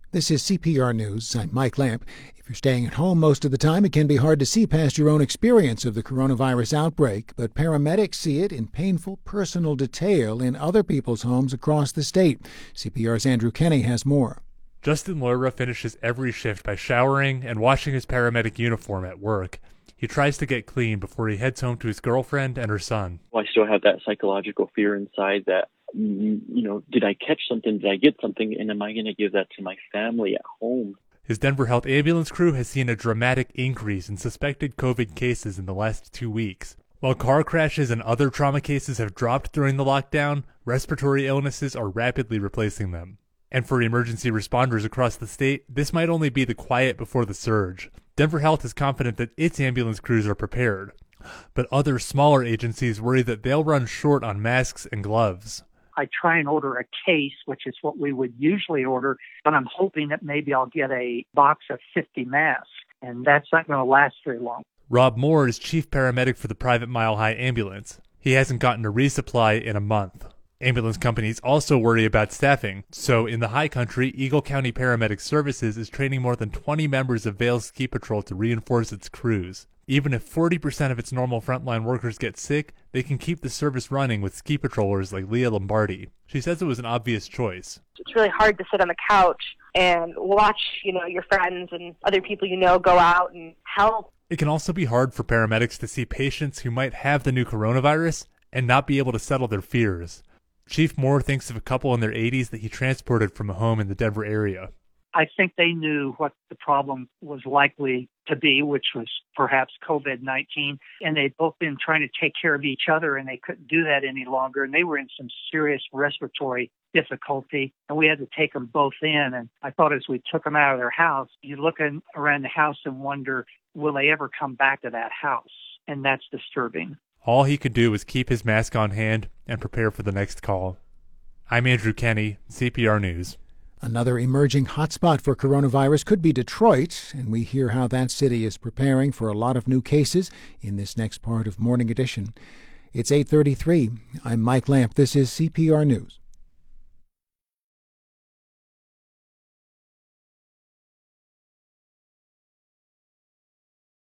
This is CPR News. I'm Mike Lamp. If you're staying at home most of the time, it can be hard to see past your own experience of the coronavirus outbreak, but paramedics see it in painful personal detail in other people's homes across the state. CPR's Andrew Kenny has more. Justin Laura finishes every shift by showering and washing his paramedic uniform at work. He tries to get clean before he heads home to his girlfriend and her son. I still have that psychological fear inside that, did I catch something? Did I get something? And am I going to give that to my family at home? His Denver Health ambulance crew has seen a dramatic increase in suspected COVID cases in the last 2 weeks. While car crashes and other trauma cases have dropped during the lockdown, respiratory illnesses are rapidly replacing them. And for emergency responders across the state, this might only be the quiet before the surge. Denver Health is confident that its ambulance crews are prepared, but other smaller agencies worry that they'll run short on masks and gloves. I try and order a case, which is what we would usually order, but I'm hoping that maybe I'll get a box of 50 masks, and that's not going to last very long. Rob Moore is chief paramedic for the private Mile High ambulance. He hasn't gotten a resupply in a month. Ambulance companies also worry about staffing, so in the high country, Eagle County Paramedic Services is training more than 20 members of Vail Ski Patrol to reinforce its crews. Even if 40% of its normal frontline workers get sick, they can keep the service running with ski patrollers like Leah Lombardi. She says it was an obvious choice. It's really hard to sit on the couch and watch, your friends and other people go out and help. It can also be hard for paramedics to see patients who might have the new coronavirus and not be able to settle their fears. Chief Moore thinks of a couple in their 80s that he transported from a home in the Denver area. I think they knew what the problem was likely to be, which was perhaps COVID-19, and they'd both been trying to take care of each other, and they couldn't do that any longer, and they were in some serious respiratory difficulty, and we had to take them both in. And I thought as we took them out of their house, you look around the house and wonder, will they ever come back to that house? And that's disturbing. All he could do was keep his mask on hand and prepare for the next call. I'm Andrew Kenny, CPR News. Another emerging hotspot for coronavirus could be Detroit, and we hear how that city is preparing for a lot of new cases in this next part of Morning Edition. It's 8:33. I'm Mike Lamp. This is CPR News.